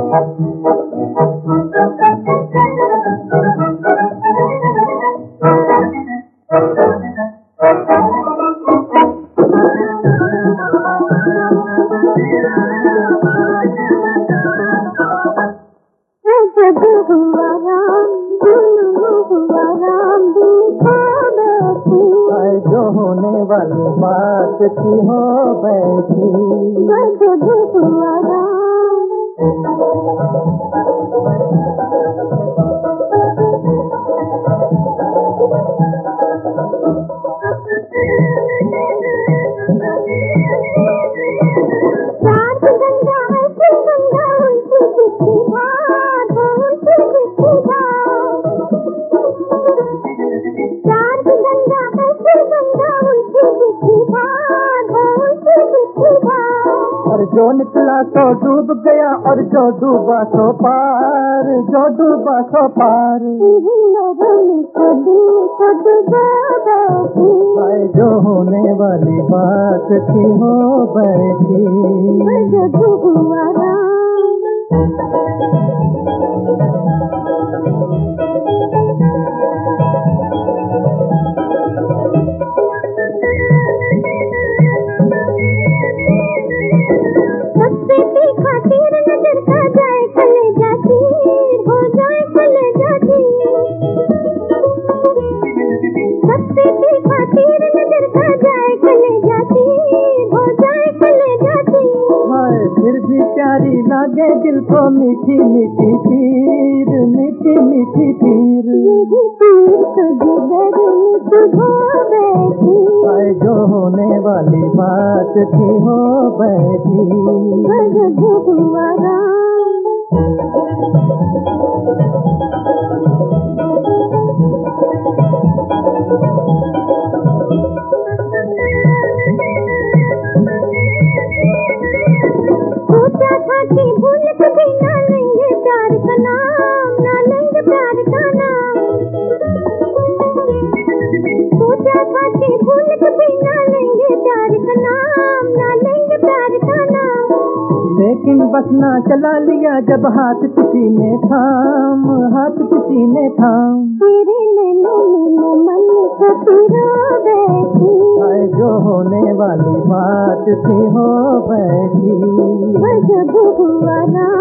जो होने वाली बात थी हो बैठी। और जो निकला तो डूब गया और जो डूबा सो पार, जो डूबा सो पार। जो होने वाली बात थी हो बैठी। फिर भी प्यारी लागे दिल को मीठी मीठी पीर, मीठी मीठी पीर। जो होने वाली बात थी हो बैठी। लेकिन बस ना चला लिया जब हाथ किसी ने थाम, हाथ किसी ने थाम। तेरे नैनों में मन को पिरो बैठी। जो होने वाली बात थी हो बैठी। जब हुआ ना